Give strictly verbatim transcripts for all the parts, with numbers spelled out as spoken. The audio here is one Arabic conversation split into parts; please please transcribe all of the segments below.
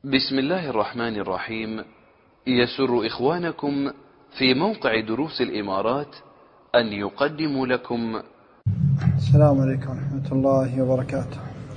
بسم الله الرحمن الرحيم. يسر إخوانكم في موقع دروس الإمارات أن يقدموا لكم. السلام عليكم ورحمة الله وبركاته.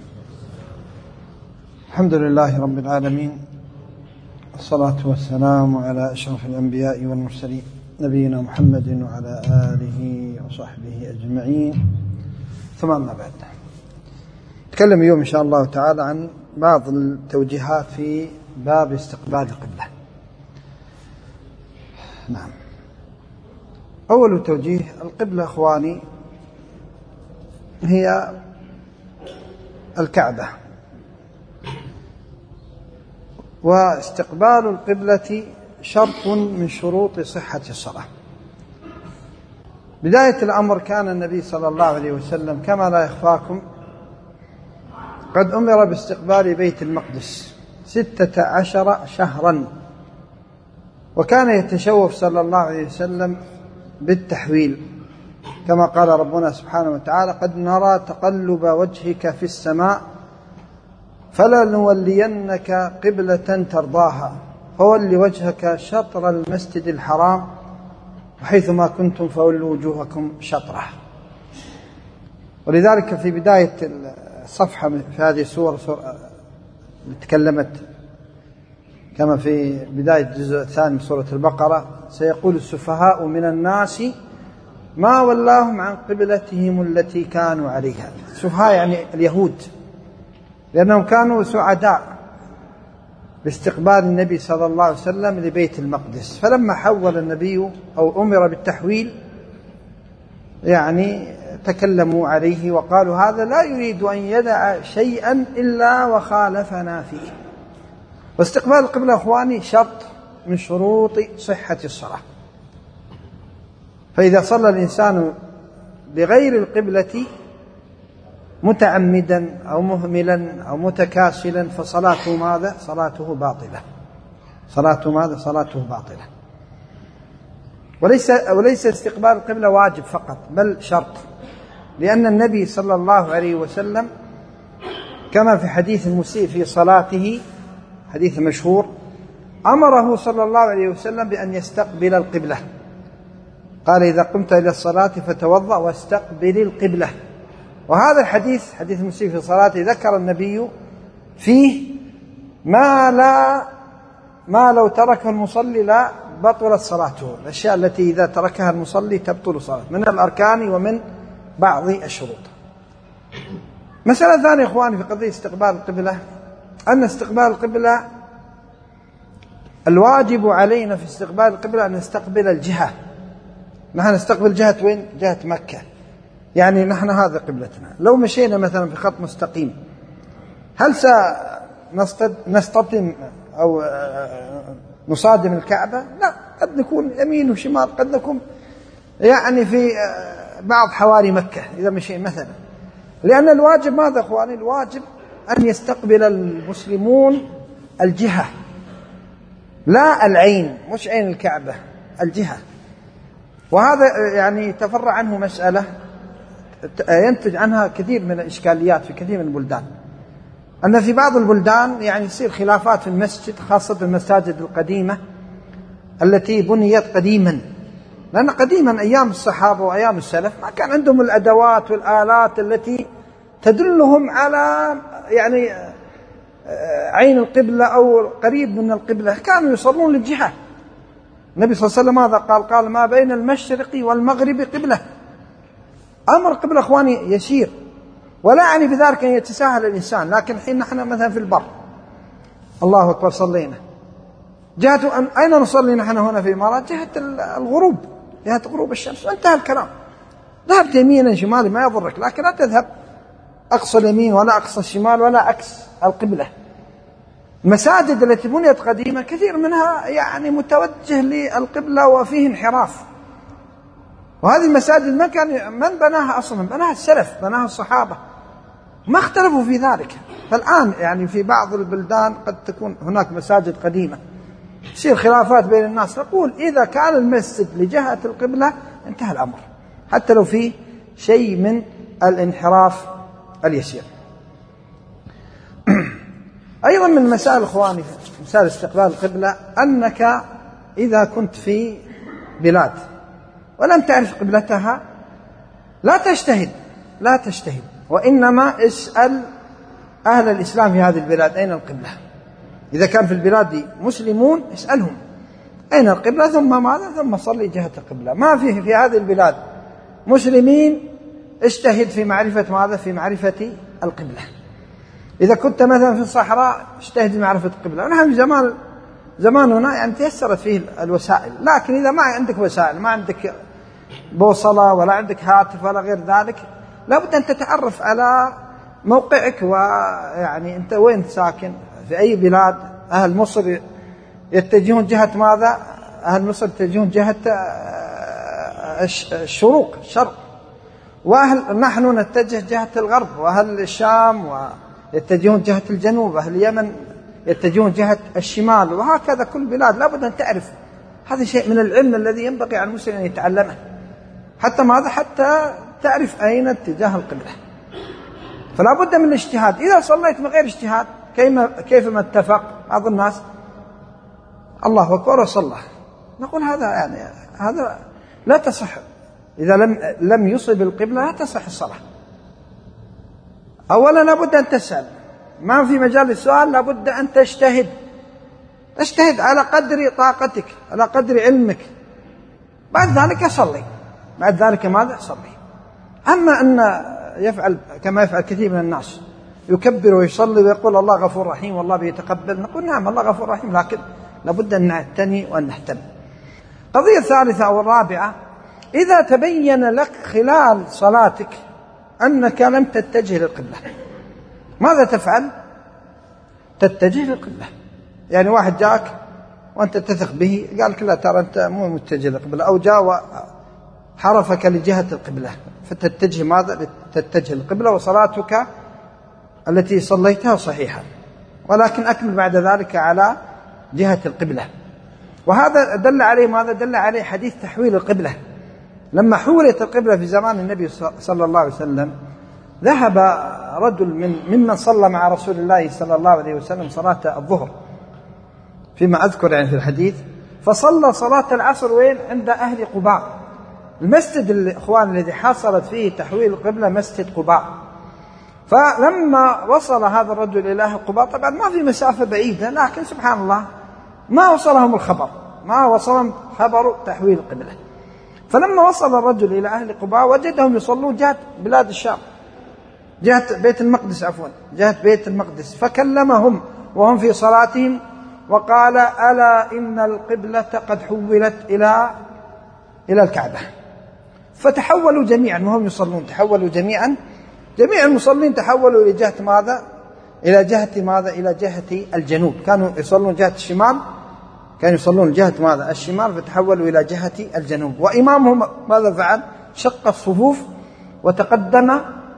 الحمد لله رب العالمين، والصلاة والسلام على أشرف الأنبياء والمرسلين نبينا محمد وعلى آله وصحبه أجمعين، ثم أما بعد. نتكلم اليوم إن شاء الله تعالى عن بعض التوجيهات في باب استقبال القبلة. نعم. أول توجيه: القبلة أخواني هي الكعبة، واستقبال القبلة شرط من شروط صحة الصلاة. بداية الأمر كان النبي صلى الله عليه وسلم كما لا يخفاكم قد أمر باستقبال بيت المقدس ستة عشر شهرا، وكان يتشوف صلى الله عليه وسلم بالتحويل، كما قال ربنا سبحانه وتعالى: قد نرى تقلب وجهك في السماء فلنولينك قبلة ترضاها فول وجهك شطر المسجد الحرام وحيثما كنتم فولوا وجوهكم شطره. ولذلك في بداية الصفحة في هذه السورة تكلمت كما في بداية الجزء الثاني من سورة البقرة: سيقول السفهاء من الناس ما ولاهم عن قبلتهم التي كانوا عليها. السفهاء يعني اليهود، لأنهم كانوا سعداء باستقبال النبي صلى الله عليه وسلم لبيت المقدس، فلما حول النبي أو أمر بالتحويل يعني تكلموا عليه وقالوا: هذا لا يريد أن يدع شيئا إلا وخالفنا فيه. واستقبال القبلة أخواني شرط من شروط صحة الصلاة، فإذا صلى الإنسان بغير القبلة متعمدا أو مهملا أو متكاسلا فصلاته ماذا؟ صلاته باطلة. صلاته ماذا؟ صلاته باطلة. وليس وليس استقبال القبلة واجب فقط، بل شرط، لأن النبي صلى الله عليه وسلم كما في حديث المسيء في صلاته، حديث مشهور، أمره صلى الله عليه وسلم بأن يستقبل القبلة. قال: إذا قمت إلى الصلاة فتوضأ واستقبل القبلة. وهذا الحديث حديث المسيء في صلاته ذكر النبي فيه ما لا ما لو تركه المصلي لا بطلت صلاته، الأشياء التي إذا تركها المصلي تبطل صلاته من الأركان ومن بعض الشروط. مسألة ثانية إخواني في قضية استقبال القبلة، أن استقبال القبلة الواجب علينا في استقبال القبلة أن نستقبل الجهة. نحن نستقبل جهة وين؟ جهة مكة، يعني نحن هذا قبلتنا. لو مشينا مثلا في خط مستقيم هل سنصطدم أو نصادم الكعبة؟ لا، قد نكون يمين وشمال، قد نكون يعني في بعض حواري مكة إذا مشينا مثلا. لأن الواجب ماذا أخواني؟ الواجب أن يستقبل المسلمون الجهة، لا العين، مش عين الكعبة، الجهة. وهذا يعني تفرع عنه مسألة ينتج عنها كثير من الإشكاليات في كثير من البلدان، أن في بعض البلدان يعني يصير خلافات في المسجد، خاصة المساجد القديمة التي بنيت قديما، لأن قديما أيام الصحابة وأيام السلف ما كان عندهم الأدوات والآلات التي تدلهم على يعني عين القبلة أو قريب من القبلة، كانوا يصلون للجهة. النبي صلى الله عليه وسلم ماذا قال؟ قال: ما بين المشرق والمغرب قبلة. أمر القبلة أخواني يسير، ولا يعني بذلك أن يتساهل الإنسان، لكن حين نحن مثلا في البر الله أكبر صلينا جهة أن أين نصلي نحن هنا في الإمارات؟ جهة الغروب، جهة غروب الشمس، وانتهى الكلام. ذهبت يمينا شمالا ما يضرك، لكن لا تذهب أقصى اليمين ولا أقصى الشمال ولا عكس القبلة. المساجد التي بنيت قديمة كثير منها يعني متوجه للقبلة وفيه انحراف، وهذه المساجد من كان من بناها أصلا؟ بناها السلف، بناها الصحابة، ما اختلفوا في ذلك. فالآن يعني في بعض البلدان قد تكون هناك مساجد قديمة، تصير خلافات بين الناس. نقول إذا كان المسجد لجهة القبلة انتهى الأمر، حتى لو فيه شيء من الانحراف اليسير. أيضا من مسائل إخواني مسائل استقبال القبلة أنك إذا كنت في بلاد ولم تعرف قبلتها لا تجتهد لا تجتهد وإنما اسأل أهل الإسلام في هذه البلاد أين القبلة. إذا كان في البلاد دي مسلمون اسألهم أين القبلة ثم ماذا ثم صلي جهة القبلة. ما فيه في هذه البلاد مسلمين اجتهد في معرفة ماذا في معرفة القبلة. إذا كنت مثلا في الصحراء اجتهد في معرفة القبلة. نحن في زمان زماننا يعني تيسرت فيه الوسائل، لكن إذا ما عندك وسائل ما عندك بوصلة ولا عندك هاتف ولا غير ذلك لابد أن تتعرف على موقعك ويعني أنت وين ساكن في أي بلاد. أهل مصر يتجهون جهة ماذا؟ أهل مصر يتجهون جهة الشروق الشرق، وأهل نحن نتجه جهة الغرب، وأهل الشام ويتجهون جهة الجنوب، أهل اليمن يتجهون جهة الشمال، وهكذا كل بلاد لابد أن تعرف. هذا شيء من العلم الذي ينبغي على المسلم أن يتعلمه حتى ماذا حتى تعرف أين اتجاه القبلة. فلا بد من الاجتهاد. إذا صليت من غير اجتهاد كيفما اتفق بعض الناس الله أكبر وصلى، نقول هذا يعني هذا لا تصح. إذا لم لم يصب القبلة لا تصح الصلاة. أولا لابد أن تسأل، ما في مجال السؤال، لابد أن تجتهد تجتهد على قدر طاقتك على قدر علمك، بعد ذلك صلي بعد ذلك ماذا صلي. أما أن يفعل كما يفعل كثير من الناس يكبر ويصلي ويقول الله غفور رحيم والله بيتقبل، نقول نعم الله غفور رحيم، لكن لابد أن نعتني وأن نهتم. قضية الثالثة أو الرابعة، إذا تبين لك خلال صلاتك أنك لم تتجه للقبلة ماذا تفعل؟ تتجه للقبلة. يعني واحد جاك وأنت تثق به قال لك لا ترى أنت مو متجه للقبلة، أو جاء وحرفك لجهة القبلة فتتجه ماذا؟ تتجه للقبلة وصلاتك التي صليتها صحيحة، ولكن أكمل بعد ذلك على جهة القبلة. وهذا دل عليه ماذا؟ دل عليه حديث تحويل القبلة. لما حولت القبلة في زمان النبي صلى الله عليه وسلم ذهب رجل من ممن صلى مع رسول الله صلى الله عليه وسلم صلاة الظهر فيما أذكر يعني في الحديث، فصلى صلاة العصر وين؟ عند أهل قباء. المسجد الإخوان الذي حصلت فيه تحويل القبلة مسجد قباء. فلما وصل هذا الرجل إلى أهل قباء، طبعا ما في مسافة بعيدة، لكن سبحان الله ما وصلهم الخبر ما وصلهم خبر تحويل القبلة. فلما وصل الرجل إلى أهل قباء وجدهم يصلون جهة بلاد الشام، جهة بيت المقدس عفوا جهة بيت المقدس، فكلمهم وهم في صلاتهم وقال ألا إن القبلة قد حولت إلى إلى الكعبة. فتحولوا جميعا وهم يصلون، تحولوا جميعا جميع المصلين تحولوا إلى جهة ماذا؟ إلى جهة ماذا؟ إلى جهة الجنوب. كانوا يصلون جهة الشمال كانوا يصلون جهة ماذا؟ الشمال، فتحولوا إلى جهة الجنوب. وإمامهم ماذا فعل؟ شق الصفوف وتقدم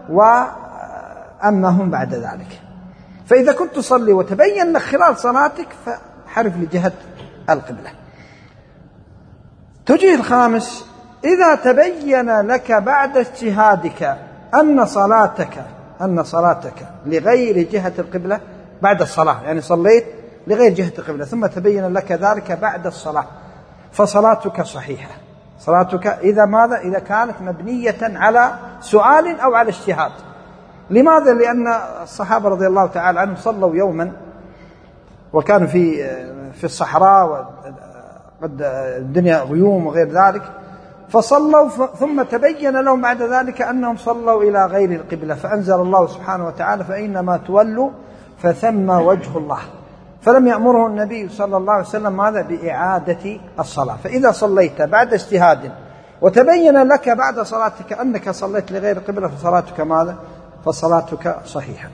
وأمهم بعد ذلك. فإذا كنت تصلي وتبين لك خلال صلاتك فحرف لجهة القبلة. توجيه الخامس، إذا تبين لك بعد اجتهادك أن صلاتك أن صلاتك لغير جهة القبلة بعد الصلاة، يعني صليت لغير جهة القبلة ثم تبين لك ذلك بعد الصلاة، فصلاتك صحيحة. صلاتك إذا ماذا؟ إذا كانت مبنية على سؤال أو على اجتهاد. لماذا؟ لأن الصحابة رضي الله تعالى عنهم صلوا يوما وكانوا في في الصحراء وقد الدنيا غيوم وغير ذلك، فصلوا ثم تبين لهم بعد ذلك أنهم صلوا إلى غير القبلة، فأنزل الله سبحانه وتعالى فإنما تولوا فثم وجه الله. فلم يأمره النبي صلى الله عليه وسلم ماذا؟ بإعادة الصلاة. فإذا صليت بعد اجتهاد وتبين لك بعد صلاتك أنك صليت لغير القبلة فصلاتك ماذا؟ فصلاتك صحيحة.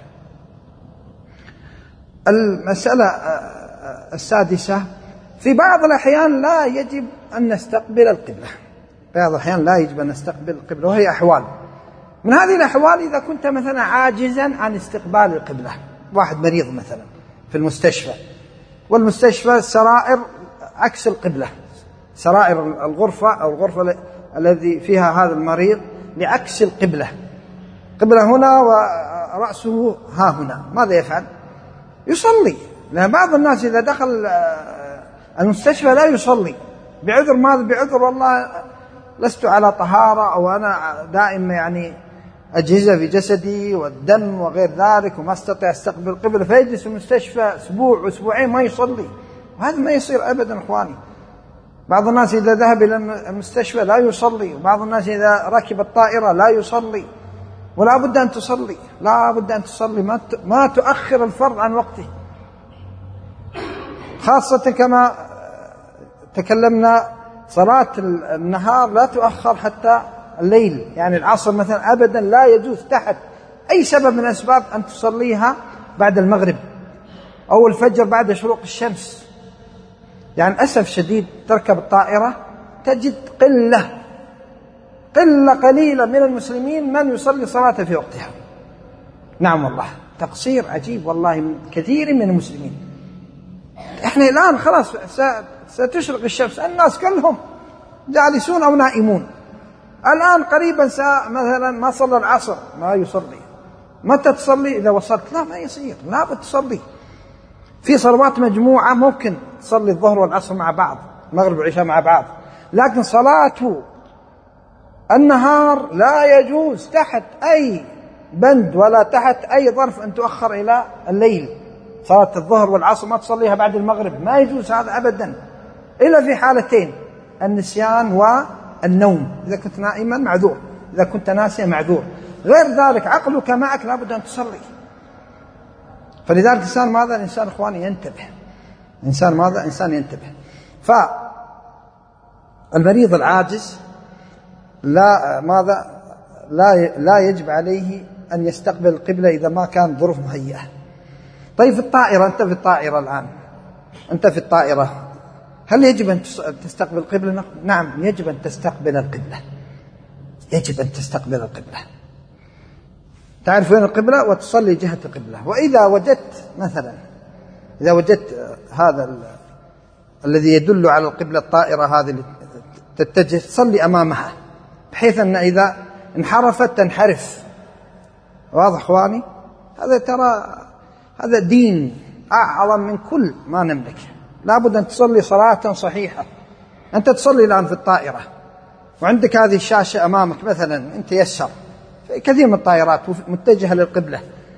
المسألة السادسة، في بعض الأحيان لا يجب أن نستقبل القبلة، بعض الأحيان لا يجب أن نستقبل القبلة، وهي أحوال. من هذه الأحوال إذا كنت مثلا عاجزا عن استقبال القبلة، واحد مريض مثلا في المستشفى، والمستشفى السرائر عكس القبلة، سرائر الغرفة أو الغرفة الذي فيها هذا المريض لعكس القبلة، قبلة هنا ورأسه ها هنا، ماذا يفعل؟ يصلي، لأن بعض الناس إذا دخل المستشفى لا يصلي بعذر ماذا؟ بعذر والله لست على طهارة، أو أنا دائما يعني أجهزة في جسدي والدم وغير ذلك وما استطيع استقبل القبلة، فيجلس في المستشفى أسبوع أسبوعين ما يصلي، وهذا ما يصير أبدا إخواني. بعض الناس إذا ذهب إلى المستشفى لا يصلي، وبعض الناس إذا ركب الطائرة لا يصلي، ولا بد أن تصلي، لا بد أن تصلي، ما ما تؤخر الفرض عن وقته، خاصة كما تكلمنا صلاة النهار لا تؤخر حتى الليل، يعني العصر مثلا أبدا لا يجوز تحت أي سبب من الأسباب أن تصليها بعد المغرب أو الفجر بعد شروق الشمس. يعني أسف شديد تركب الطائرة تجد قلة قلة قليلة من المسلمين من يصلي صلاة في وقتها. نعم والله تقصير عجيب والله من كثير من المسلمين. احنا الآن خلاص ستشرق الشمس، الناس كلهم جالسون أو نائمون، الآن قريبا ساعة مثلا ما صلى العصر ما يصلي. متى تصلي؟ إذا وصلت؟ لا ما يصير، لا بتصلي. في صلوات مجموعة ممكن تصلي الظهر والعصر مع بعض، المغرب والعشاء مع بعض، لكن صلاة النهار لا يجوز تحت أي بند ولا تحت أي ظرف أن تؤخر إلى الليل. صلاة الظهر والعصر ما تصليها بعد المغرب، ما يجوز هذا أبدا، إلا في حالتين: النسيان والنوم، إذا كنت نائما معذور، إذا كنت ناسيا معذور، غير ذلك عقلك معك لا بد أن تصلي. فلذلك الإنسان ماذا؟ الإنسان إخواني ينتبه، الإنسان ماذا؟ إنسان ينتبه. فالمريض العاجز لا ماذا لا لا يجب عليه أن يستقبل القبلة إذا ما كان ظروف مهيئة. طيب في الطائرة، أنت في الطائرة الآن، أنت في الطائرة، هل يجب أن تستقبل القبلة؟ نعم يجب أن تستقبل القبلة، يجب أن تستقبل القبلة، تعرف وين القبلة وتصلي جهة القبلة. وإذا وجدت مثلا إذا وجدت هذا ال... الذي يدل على القبلة الطائرة هذه اللي تتجه، تصلي أمامها بحيث أن إذا انحرفت تنحرف. واضح إخواني؟ هذا ترى هذا دين أعظم من كل ما نملك. لابد أن تصلي صلاة صحيحة. أنت تصلي الآن في الطائرة وعندك هذه الشاشة أمامك مثلا، أنت يسر في كثير من الطائرات متجهة للقبلة،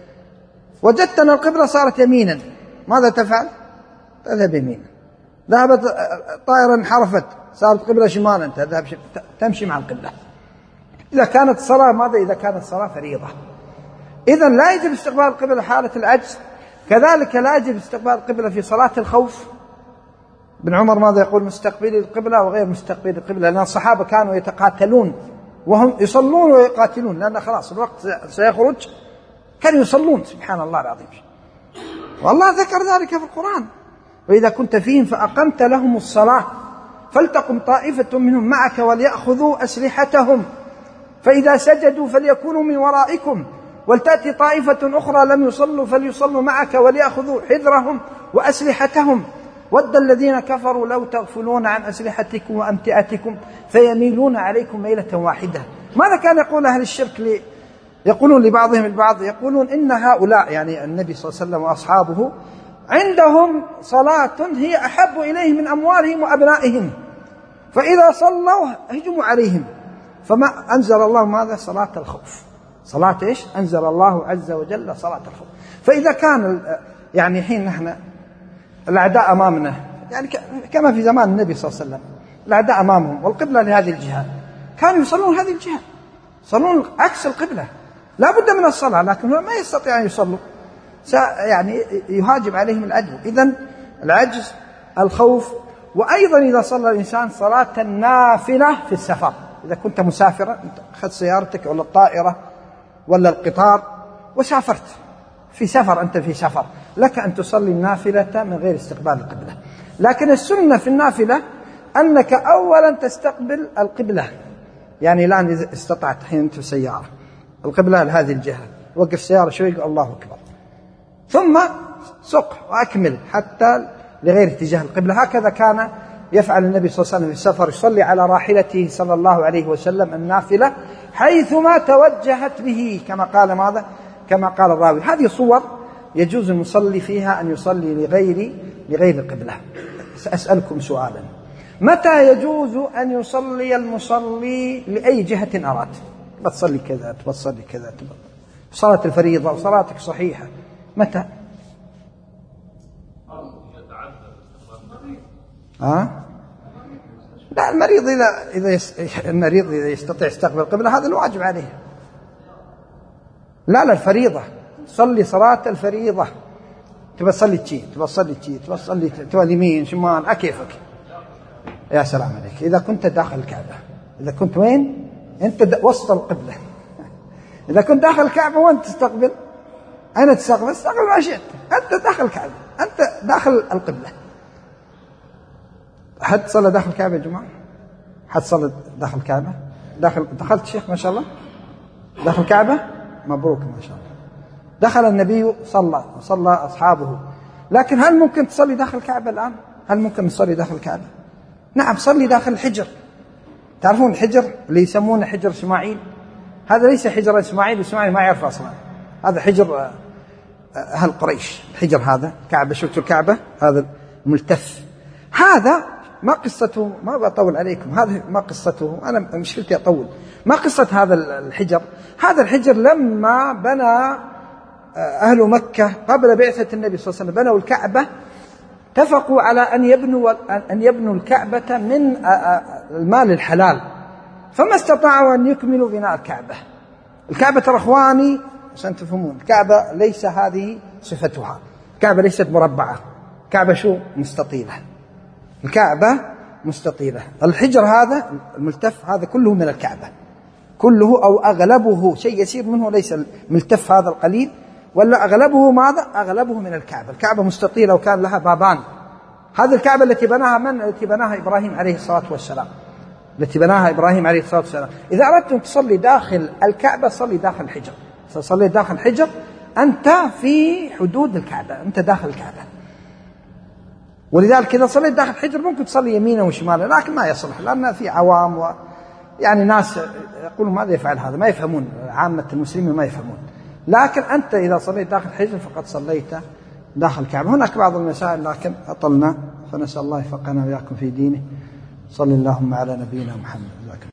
وجدت أن القبلة صارت يمينا، ماذا تفعل؟ تذهب يمينا. ذهبت الطائرة انحرفت صارت قبلة شمالا، تذهب تمشي مع القبلة. إذا كانت الصلاة ماذا؟ إذا كانت الصلاة فريضة، إذن لا يجب استقبال القبلة حالة العجز. كذلك لا يجب استقبال القبلة في صلاة الخوف. ابن عمر ماذا يقول؟ مستقبلي القبلة وغير مستقبلي القبلة، لأن الصحابة كانوا يتقاتلون وهم يصلون ويقاتلون، لأن خلاص الوقت سيخرج، كانوا يصلون. سبحان الله العظيم، والله ذكر ذلك في القرآن: وإذا كنت فيهم فأقمت لهم الصلاة فلتقم طائفة منهم معك وليأخذوا أسلحتهم فإذا سجدوا فليكونوا من ورائكم ولتأتي طائفة أخرى لم يصلوا فليصلوا معك وليأخذوا حذرهم وأسلحتهم ود الذين كفروا لو تغفلون عن أسلحتكم وأمتعتكم فيميلون عليكم ميلة واحدة. ماذا كان يقول أهل الشرك لي؟ يقولون لبعضهم البعض، يقولون إن هؤلاء يعني النبي صلى الله عليه وسلم وأصحابه عندهم صلاة هي أحب إليهم من أموالهم وأبنائهم، فإذا صلوا هجموا عليهم. فما أنزل الله ماذا؟ صلاة الخوف. صلاة إيش؟ أنزل الله عز وجل صلاة الخوف. فإذا كان يعني حين نحن الأعداء أمامنا، يعني كما في زمان النبي صلى الله عليه وسلم الأعداء أمامهم والقبلة لهذه الجهة، كانوا يصلون هذه الجهة، يصلون عكس القبلة، لا بد من الصلاة، لكن ما يستطيع أن يصلوا، يعني يهاجم عليهم العدو. إذن العجز، الخوف. وأيضا إذا صلى الإنسان صلاة النافلة في السفر، إذا كنت مسافرا أخذت سيارتك ولا الطائرة ولا القطار وسافرت في سفر، أنت في سفر، لك أن تصلي النافلة من غير استقبال القبلة. لكن السنة في النافلة أنك أولا تستقبل القبلة، يعني الآن إذا استطعت حين أنت في السيارة القبلة لهذه الجهة، وقف السيارة شوي قل الله أكبر، ثم سق وأكمل حتى لغير اتجاه القبلة. هكذا كان يفعل النبي صلى الله عليه وسلم في السفر، يصلي على راحلته صلى الله عليه وسلم النافلة حيثما توجهت به، كما قال ماذا؟ كما قال الراوي. هذه صور يجوز المصلي فيها أن يصلي لغير لغير القبلة. سأسألكم سؤالا: متى يجوز أن يصلي المصلي لأي جهة أراد؟ بتصلي كذا، تبصلي كذا، صلاة الفريضة وصلاتك صحيحة، متى؟ ها؟ لا، المريض إذا إذا يس... المريض إذا يستطيع يستقبل القبلة هذا الواجب عليه. لا لا، الفريضة، صلي صلاة الفريضة، تبى تصلي تشي، تبى تصلي تشي، تبى تصلي تبى يمين شمال، أكيفك. يا سلام عليك إذا كنت داخل الكعبة. إذا كنت وين؟ أنت وسط القبلة. إذا كنت داخل الكعبة وين تستقبل؟ أين تستقبل؟ استقبل ما شئت. أنت داخل الكعبة، أنت داخل القبلة. حد صلى داخل الكعبة يا جماعة؟ حد صلى داخل الكعبة؟ داخل دخلت شيخ ما شاء الله داخل الكعبة؟ مبروك ما شاء الله. دخل النبي صلى وصلى أصحابه، لكن هل ممكن تصلي داخل الكعبة الآن؟ هل ممكن تصلي داخل الكعبة؟ نعم، صلي داخل الحجر. تعرفون الحجر اللي يسمونه حجر إسماعيل؟ هذا ليس حجر إسماعيل، إسماعيل ما يعرف أصلا، هذا حجر أهل قريش. الحجر هذا كعبة، شفتوا الكعبة هذا ملتف. هذا ما قصته، ما بطول عليكم، هذا ما قصته، أنا مشكلتي أطول. ما قصة هذا الحجر؟ هذا الحجر لما بنى أهل مكة قبل بعثة النبي صلى الله عليه وسلم بنوا الكعبة، اتفقوا على أن يبنوا أن يبنوا الكعبة من المال الحلال، فما استطاعوا أن يكملوا بناء الكعبة. الكعبة ترى إخواني عشان تفهمون، الكعبة ليس هذه صفتها، الكعبة ليست مربعة، الكعبة شو؟ مستطيلة. الكعبة مستطيلة. الحجر هذا الملتف هذا كله من الكعبة، كله أو أغلبه، شيء يسير منه ليس الملتف هذا القليل، ولا أغلبه ماذا؟ أغلبه من الكعبة. الكعبة مستطيلة وكان لها بابان. هذه الكعبة التي بناها من؟ التي بناها إبراهيم عليه الصلاة والسلام، التي بناها إبراهيم عليه الصلاة والسلام. إذا أردت أن تصلي داخل الكعبة صلي داخل الحجر. تصلي داخل الحجر أنت في حدود الكعبة، أنت داخل الكعبة. ولذلك إذا صليت داخل الحجر ممكن تصلي يمينا وشمالا، لكن ما يصلح، لأن في عوام و يعني ناس يقولوا ماذا يفعل هذا، ما يفهمون، عامة المسلمين ما يفهمون. لكن أنت إذا صليت داخل الحجر فقد صليت داخل الكعبة. هناك بعض المسائل لكن أطلنا، فنسأل الله يفقهنا وإياكم في دينه. صلى اللهم على نبينا محمد.